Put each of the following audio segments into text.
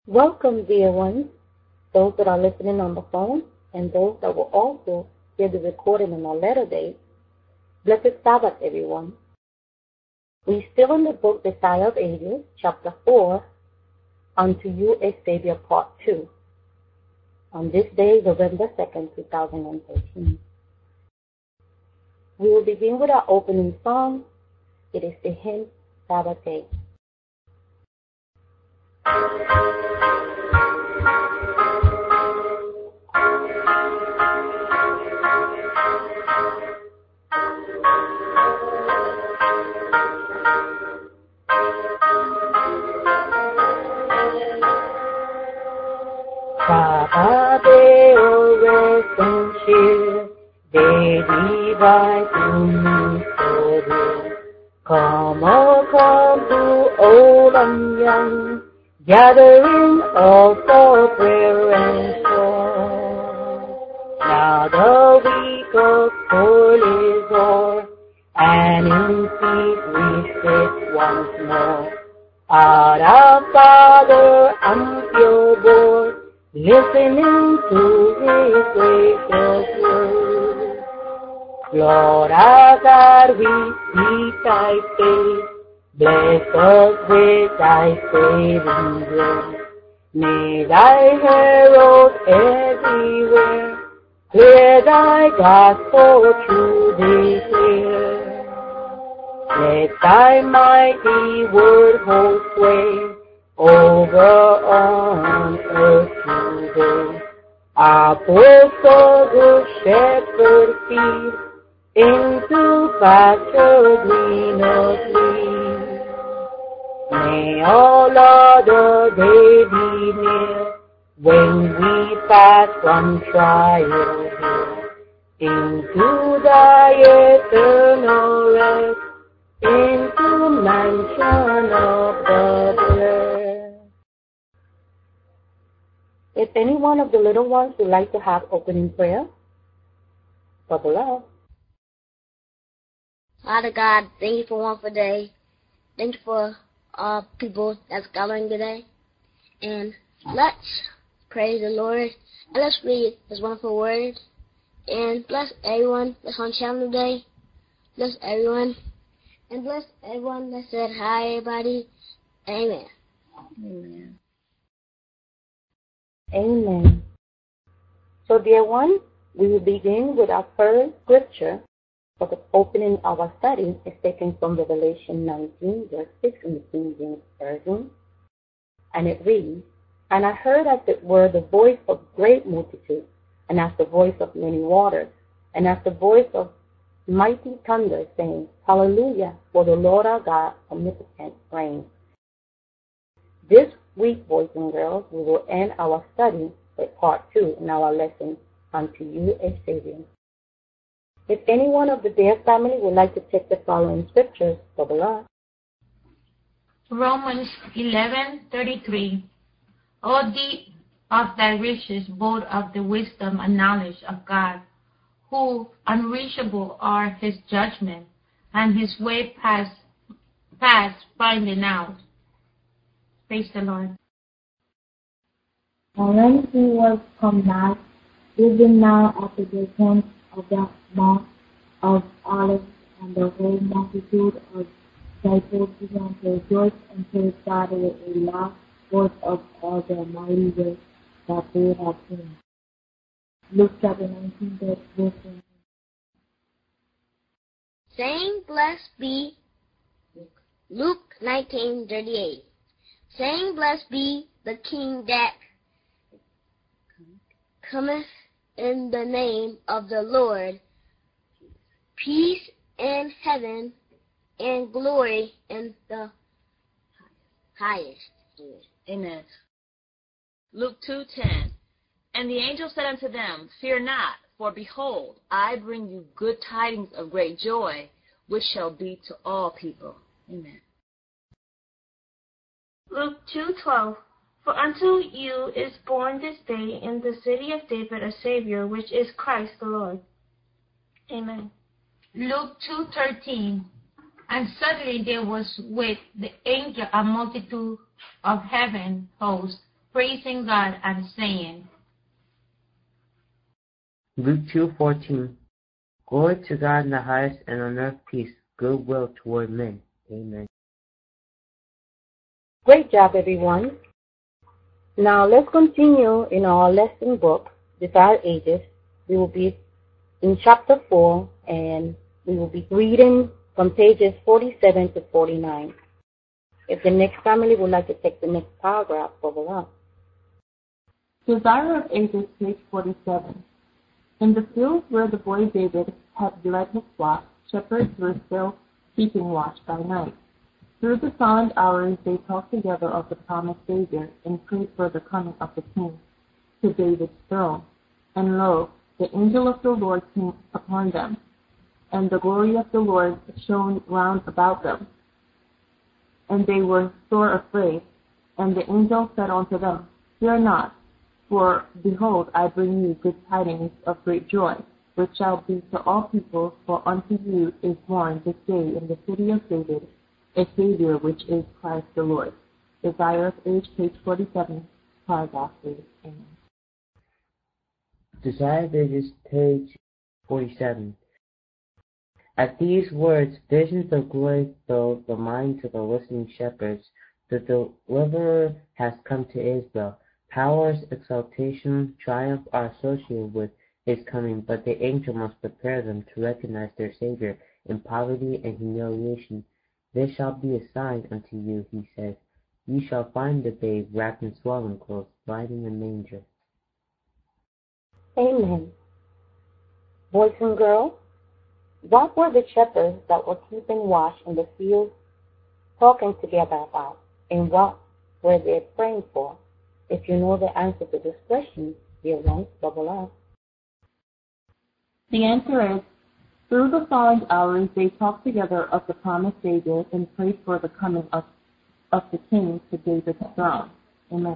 Welcome, dear ones, those that are listening on the phone, and those that will also hear the recording on a later date. Blessed Sabbath, everyone. We're still in the book, The Sire of Ages, chapter 4, Unto You a Savior, part 2, on this day, November 2nd, 2013. We will begin with our opening song. It is the hymn, Sabbath Day. Sabadeo rest and cheer, day divine to me so dear. Come, oh come to old and young, gathering all for prayer and song. Now the week of toil is o'er, and in peace we sit once more. Our Father and pure board, listening to His gracious word. Lord our God, we seek Thy face. Bless us with Thy saving grace. May Thy herald everywhere clear Thy gospel true declare. Let Thy mighty word hold sway over on earth today. Our poor good shepherd feed into pasture greener green. May all other day be near when we pass from trial here into Thy eternal rest, into mansion of the blessed. If any one of the little ones would like to have opening prayer, bubble up. Father God, thank you for one for day. Thank you for all people that's gathering today. And let's praise the Lord. And let's read His wonderful word. And bless everyone that's on channel today. Bless everyone. And bless everyone that said hi, everybody. Amen. Amen. Amen. So, dear one, we will begin with our first scripture for the opening of our study. Is taken from Revelation 19, verse 6 in the King James Version. And it reads, And I heard as it were the voice of great multitude, and as the voice of many waters, and as the voice of mighty thunder, saying, Hallelujah, for the Lord our God omnipotent reigns. This week, boys and girls, we will end our study with part 2 in our lesson, Unto You a Savior. If anyone of the Bear family would like to take the following scriptures, bubble up. Romans 11:33. O deep of Thy riches, both of the wisdom and knowledge of God, who unreachable are His judgment, and His way past finding out. Praise the Lord. And when He was come back, even now at the descent of the Mount of Olives, and the whole multitude of disciples began to rejoice and praise God with a loud voice of all the mighty works that they had seen. Luke chapter 19, verse 14. Saying, Blessed be Luke 19:38. Saying, Blessed be the King that cometh in the name of the Lord, peace in heaven and glory in the highest. Amen. Luke 2:10. And the angel said unto them, Fear not, for behold, I bring you good tidings of great joy, which shall be to all people. Amen. Luke 2:12. For unto you is born this day in the city of David a Savior, which is Christ the Lord. Amen. Luke 2:13. And suddenly there was with the angel a multitude of heaven hosts, praising God and saying, Luke 2:14. Glory to God in the highest, and on earth peace, goodwill toward men. Amen. Great job, everyone. Now let's continue in our lesson book, Desired Ages. We will be in chapter 4, and we will be reading from pages 47 to 49. If the next family would like to take the next paragraph, over on. Desire of Ages, page 47. In the field where the boy David had led his flock, shepherds were still keeping watch by night. Through the silent hours they talked together of the promised Savior and prayed for the coming of the King to David's throne. And lo, the angel of the Lord came upon them, and the glory of the Lord shone round about them. And they were sore afraid. And the angel said unto them, Fear not, for behold, I bring you good tidings of great joy, which shall be to all people, for unto you is born this day in the city of David a Savior, which is Christ the Lord. Desire of Age, page 47, paragraph 8. Amen. Desire of Ages, page 47. At these words, visions of glory filled the minds of the listening shepherds. The deliverer has come to Israel. Powers, exaltation, triumph are associated with his coming, but the angel must prepare them to recognize their Savior in poverty and humiliation. This shall be a sign unto you, he says. You shall find the babe wrapped in swaddling clothes, lying in a manger. Amen. Boys and girls, what were the shepherds that were keeping watch in the field talking together about, and what were they praying for? If you know the answer to this question, dear ones, bubble up. The answer is, through the silent hours they talked together of the promised Savior and prayed for the coming of the King to David's throne. Amen.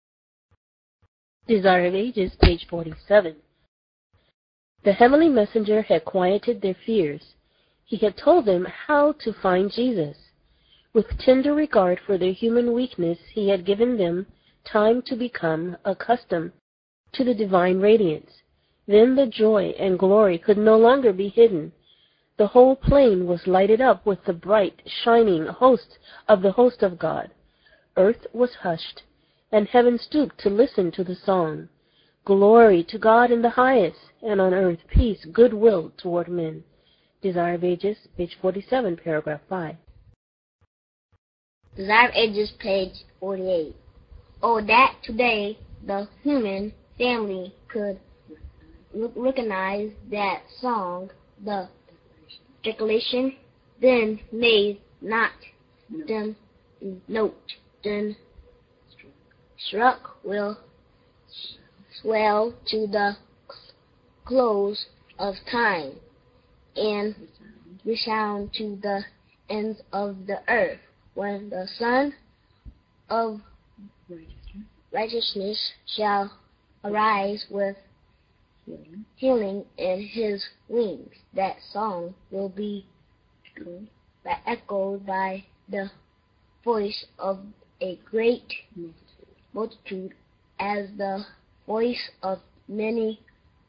Desire of Ages, page 47. The heavenly messenger had quieted their fears. He had told them how to find Jesus. With tender regard for their human weakness, he had given them time to become accustomed to the divine radiance. Then the joy and glory could no longer be hidden. The whole plain was lighted up with the bright, shining host of God. Earth was hushed, and heaven stooped to listen to the song. Glory to God in the highest, and on earth peace, goodwill toward men. Desire of Ages, page 47, paragraph 5. Desire of Ages, page 48. Oh, that today the human family could recognize that song, the declaration, then may not them note, then struck will swell to the close of time, and resound to the ends of the earth, when the Son of righteousness shall arise with healing in his wings. That song will be echoed by the voice of a great multitude, as the voice of many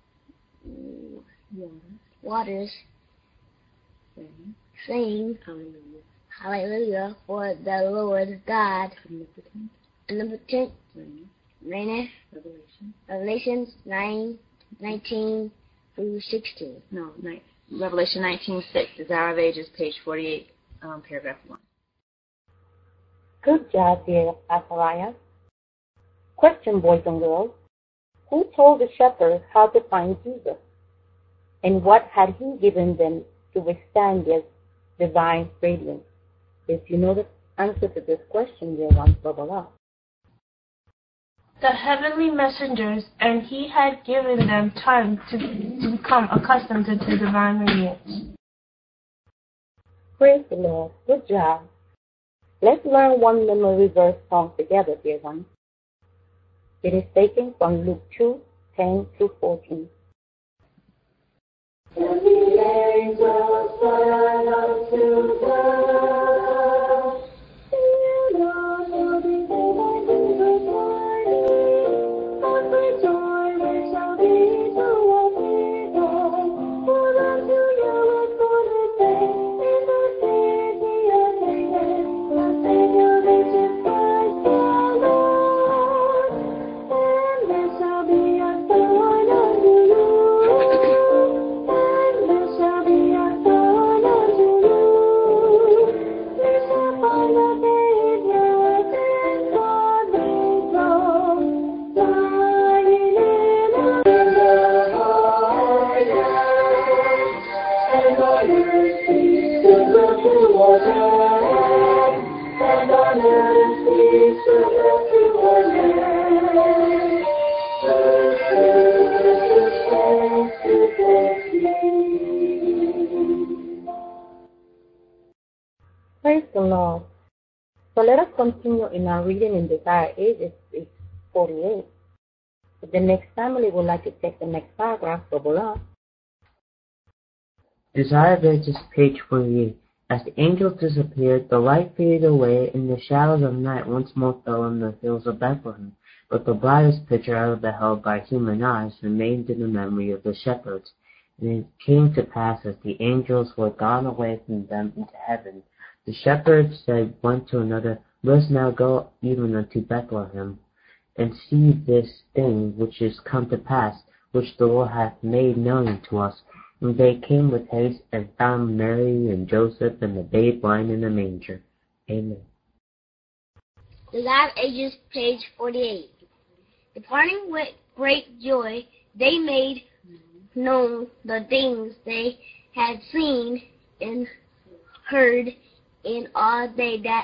waters, saying, Hallelujah, for the Lord God omnipotent reigneth. Revelation 9:19 through 16. Revelation 19:6, Desire of Ages, page 48, paragraph 1. Good job, dear Azariah. Question, boys and girls. Who told the shepherds how to find Jesus? And what had he given them to withstand their divine radiance? If you know the answer to this question, dear ones, bubble up. The heavenly messengers, and he had given them time to become accustomed to the divine radiance. Praise the Lord. Good job. Let's learn one memory verse song together, dear ones. It is taken from Luke 2:10 through 14. And the angel said unto them, Fear not, for behold, I bring good tidings in our reading in Desire 8, it's 48. If the next family would like to take the next paragraph, double up. Desire of Ages, page 48. As the angels disappeared, the light faded away, and the shadows of night once more fell on the hills of Bethlehem. But the brightest picture ever beheld by human eyes remained in the memory of the shepherds. And it came to pass, as the angels were gone away from them into heaven, the shepherds said one to another, Let us now go even unto Bethlehem, and see this thing which is come to pass, which the Lord hath made known unto us. And they came with haste, and found Mary and Joseph and the babe lying in a manger. Amen. Desire of Ages, page 48. Departing with great joy, they made known the things they had seen and heard, and all they that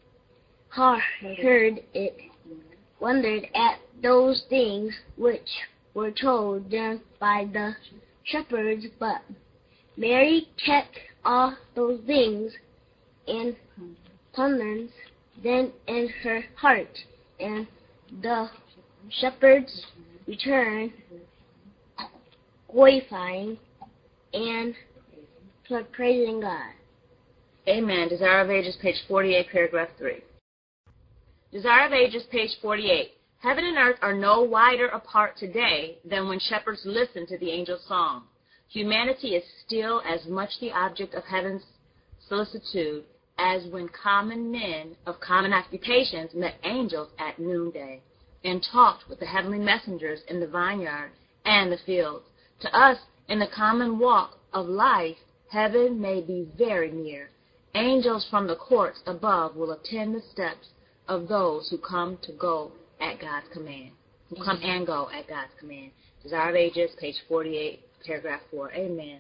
heard it wondered at those things which were told them by the shepherds. But Mary kept all those things and pondered them in her heart. And the shepherds returned, glorifying and praising God. Amen. Desire of Ages, page 48, paragraph 3. Desire of Ages, page 48. Heaven and earth are no wider apart today than when shepherds listened to the angel's song. Humanity is still as much the object of heaven's solicitude as when common men of common occupations met angels at noonday and talked with the heavenly messengers in the vineyard and the fields. To us, in the common walk of life, heaven may be very near. Angels from the courts above will attend the steps of those who come to go at God's command, who come and go at God's command. Desire of Ages, page 48, paragraph 4. Amen.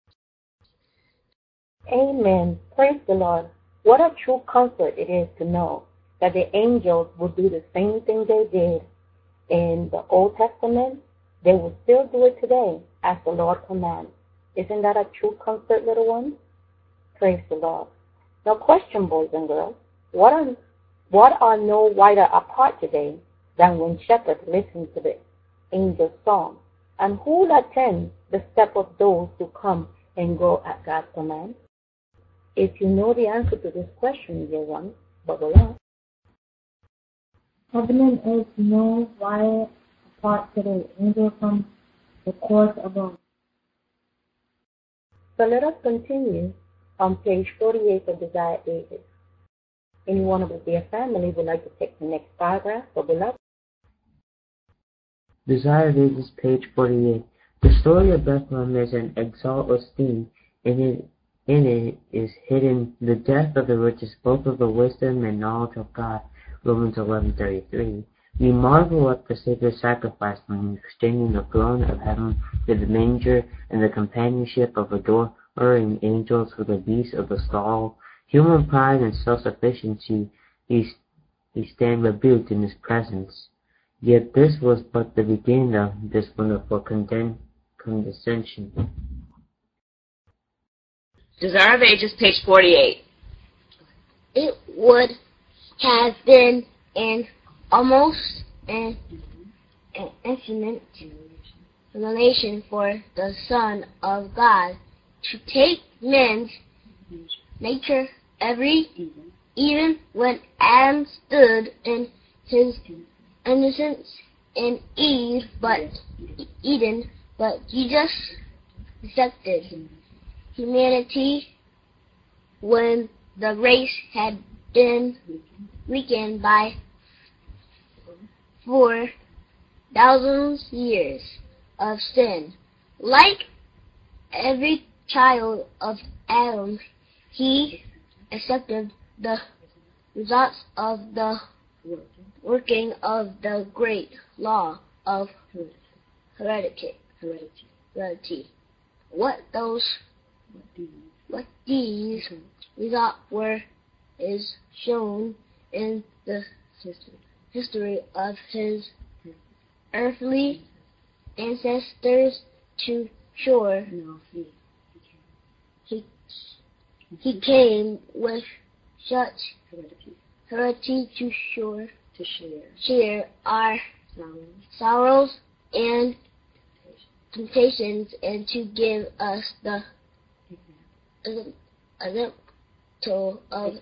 Amen. Praise the Lord. What a true comfort it is to know that the angels will do the same thing they did in the Old Testament. They will still do it today as the Lord commands. Isn't that a true comfort, little ones? Praise the Lord. Now question, boys and girls, what are no wider apart today than when shepherds listen to the angel's song? And who will attend the step of those who come and go at God's command? If you know the answer to this question, dear ones, bubble up. Heaven and earth know why apart today, angels from the course above. So let us continue on page 48 of Desire Ages. Anyone of the dear family would like to take the next paragraph, bubble up. Desire of Ages, page 48. The story of Bethlehem is an exalted theme. In it is hidden the depth of the riches, both of the wisdom and knowledge of God. Romans 11:33. We marvel at the sacred sacrifice when exchanging the throne of heaven to the manger and the companionship of adoring angels for the beasts of the stall. Human pride and self-sufficiency, we stand rebuked in His presence. Yet this was but the beginning of this wonderful condescension. Desire of Ages, page 48. It would have been an almost an infinite revelation for the Son of God to take man's nature even when Adam stood in his innocence in Eden, but Jesus accepted humanity when the race had been weakened by 4,000 years of sin. Like every child of Adam, he accepted the results of the working of the great law of heredity. What these results were is shown in the history of his earthly ancestors to shore. He came with such ability to share our sorrows and temptations, and to give us the example of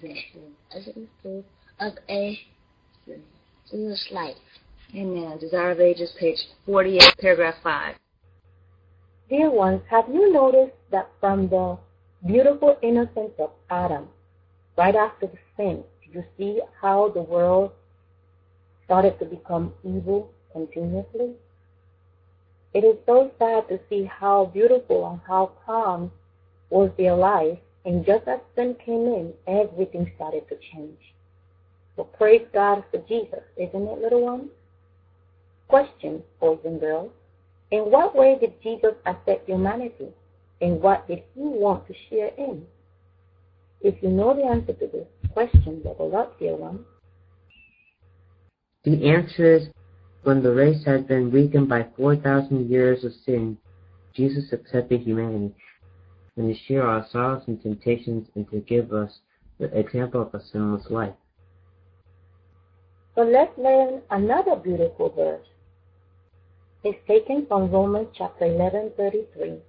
a sinless life. Amen. Desire of Ages, page 48, paragraph 5. Dear ones, have you noticed that from the beautiful innocence of Adam, right after the sin, you see how the world started to become evil continuously? It is so sad to see how beautiful and how calm was their life, and just as sin came in, everything started to change. So praise God for Jesus, isn't it, little ones? Question, boys and girls. In what way did Jesus affect humanity? And what did he want to share in? If you know the answer to this question, buckle up, dear one. The answer is, when the race has been weakened by 4,000 years of sin, Jesus accepted humanity, and to share our sorrows and temptations, and to give us the example of a sinless life. So let's learn another beautiful verse. It's taken from Romans chapter 11:33.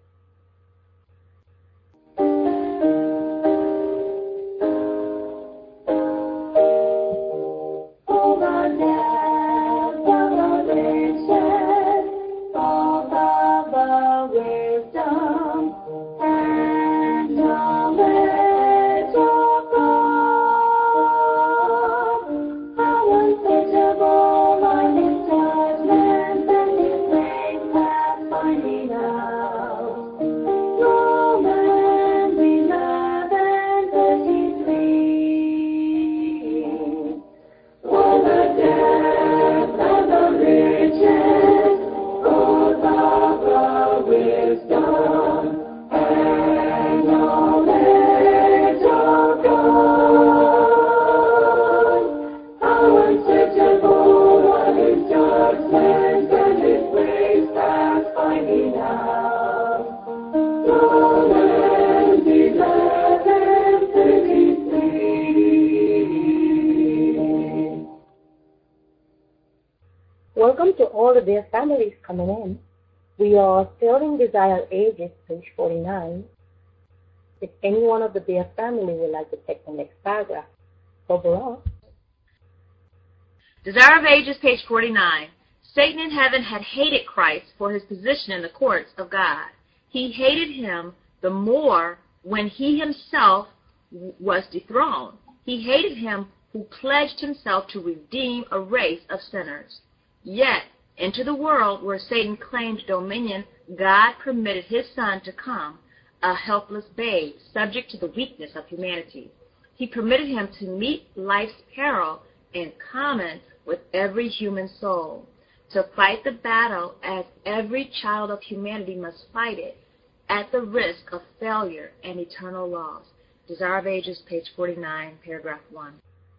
Welcome to all of their families coming in. We are still in Desire Ages, page 49. If any one of the Bear family would like to take the next paragraph, overall. Desire of Ages, page 49. Satan in heaven had hated Christ for his position in the courts of God. He hated him the more when he himself was dethroned. He hated him who pledged himself to redeem a race of sinners. Yet, into the world where Satan claimed dominion, God permitted his Son to come, a helpless babe, subject to the weakness of humanity. He permitted him to meet life's peril in common with every human soul, to fight the battle as every child of humanity must fight it, at the risk of failure and eternal loss. Desire of Ages, page 49, paragraph 1.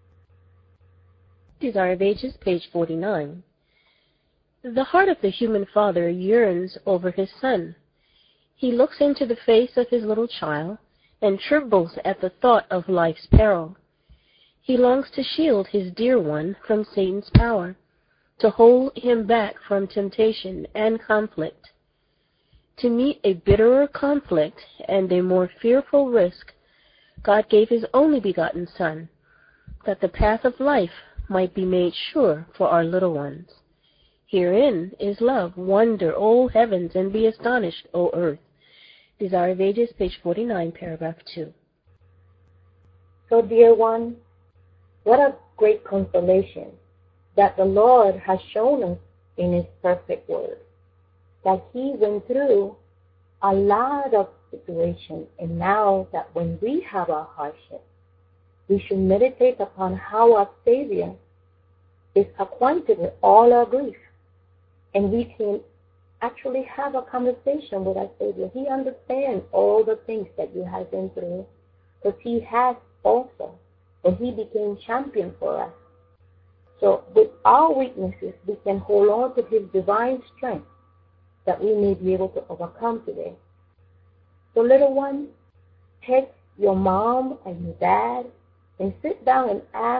Desire of Ages, page 49. The heart of the human father yearns over his son. He looks into the face of his little child and trembles at the thought of life's peril. He longs to shield his dear one from Satan's power, to hold him back from temptation and conflict. To meet a bitterer conflict and a more fearful risk, God gave his only begotten Son, that the path of life might be made sure for our little ones. Herein is love. Wonder, O heavens, and be astonished, O earth. Desire of Ages, page 49, paragraph 2. So, dear one, what a great consolation that the Lord has shown us in his perfect word, that he went through a lot of situations, and now that when we have our hardship, we should meditate upon how our Savior is acquainted with all our grief. And we can actually have a conversation with our Savior. He understands all the things that you have been through, because he has also, and he became champion for us. So with our weaknesses, we can hold on to his divine strength that we may be able to overcome today. So little one, take your mom and your dad and sit down and ask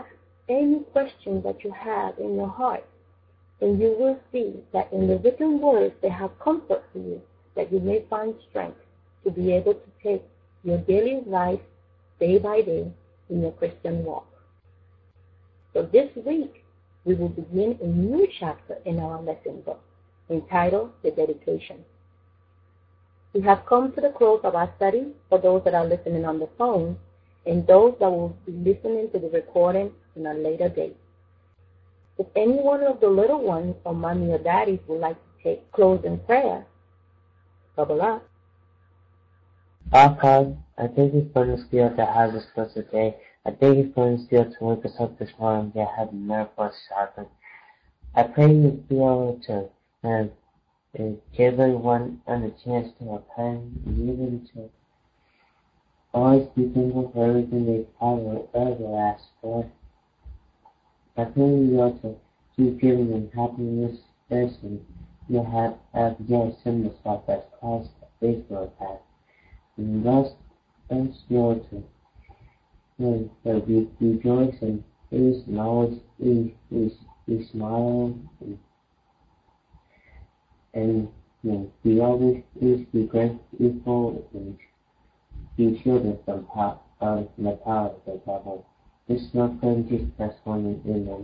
any questions that you have in your heart, and you will see that in the written words they have comfort for you, that you may find strength to be able to take your daily life day by day in your Christian walk. So this week, we will begin a new chapter in our lesson book entitled The Dedication. We have come to the close of our study for those that are listening on the phone and those that will be listening to the recording in a later date. If any one of the little ones or mommy or daddies would like to take closing prayer, bubble up. Our God, I thank you for the spirit that has us for today. I thank you for the spirit to wake us up this morning that have nerve for us sharpened. I pray you be able to give everyone a chance to repent and even to always be thankful for everything they ever asked for. I pray you be able to keep giving them happiness, and you have yet similar stuff as Christ faithful has. And thus be able to rejoice and praise and always be smiling and be always be grateful and be shielded from the power of the devil. This is my friend Jesus Christ, one. Amen.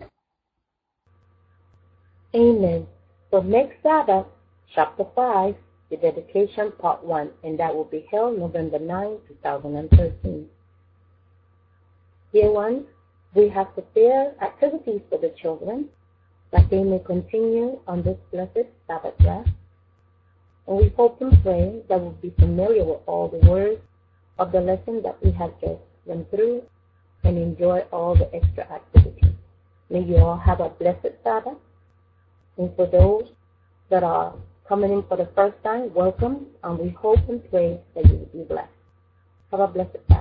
Amen. So next Sabbath, chapter 5, the dedication part 1, and that will be held November 9, 2013. Dear ones, we have prepared activities for the children that they may continue on this blessed Sabbath rest. And we hope and pray that we'll be familiar with all the words of the lesson that we have just went through and enjoy all the extra activities. May you all have a blessed Sabbath. And for those that are coming in for the first time, welcome, and we hope and pray that you will be blessed. Have a blessed Sabbath.